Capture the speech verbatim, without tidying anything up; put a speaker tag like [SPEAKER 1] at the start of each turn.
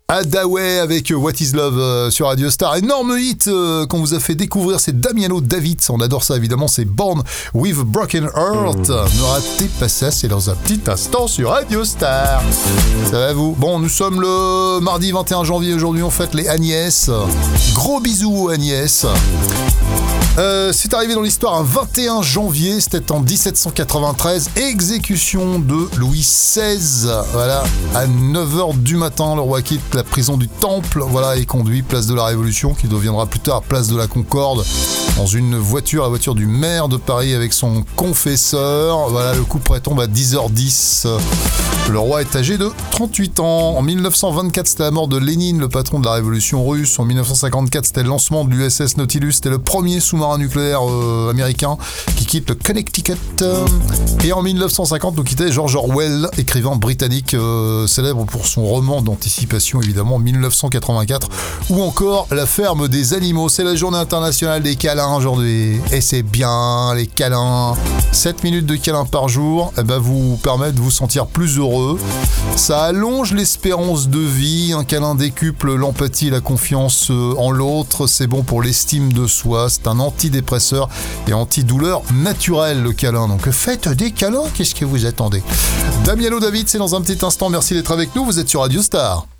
[SPEAKER 1] Hadaway avec What is Love euh, sur Radio Star. Énorme hit euh, qu'on vous a fait découvrir, c'est Damiano David. On adore ça évidemment, c'est Born with a Broken Heart. Ne ratez pas ça, c'est dans un petit instant sur Radio Star. Ça va vous? Bon, nous sommes le mardi vingt et un janvier. Aujourd'hui, on fête les Agnès. Gros bisous Agnès. Euh, c'est arrivé dans l'histoire un vingt et un janvier, c'était en dix-sept cent quatre-vingt-treize, exécution de Louis seize. Voilà, à neuf heures du matin, le roi quitte la prison du Temple, voilà, et conduit place de la Révolution, qui deviendra plus tard place de la Concorde, dans une voiture, la voiture du maire de Paris avec son confesseur. Voilà, le coup près tombe à dix heures dix. Le roi est âgé de trente-huit ans. En mille neuf cent vingt-quatre, c'était la mort de Lénine, le patron de la Révolution russe. En mille neuf cent cinquante-quatre, c'était le lancement de l'U S S Nautilus. C'était le premier sous-marin nucléaire euh, américain qui quitte le Connecticut. Et en mille neuf cent cinquante, nous quittait George Orwell, écrivain britannique euh, célèbre pour son roman d'anticipation, évidemment, mille neuf cent quatre-vingt-quatre. Ou encore La ferme des animaux. C'est la journée internationale des câlins aujourd'hui. Et c'est bien, les câlins. sept minutes de câlins par jour, eh ben, vous permettent de vous sentir plus heureux. Ça allonge l'espérance de vie. Un câlin décuple l'empathie et la confiance en l'autre. C'est bon pour l'estime de soi. C'est un antidépresseur et antidouleur naturel, le câlin. Donc faites des câlins. Qu'est-ce que vous attendez? Damiano David, c'est dans un petit instant. Merci d'être avec nous. Vous êtes sur Radio Star.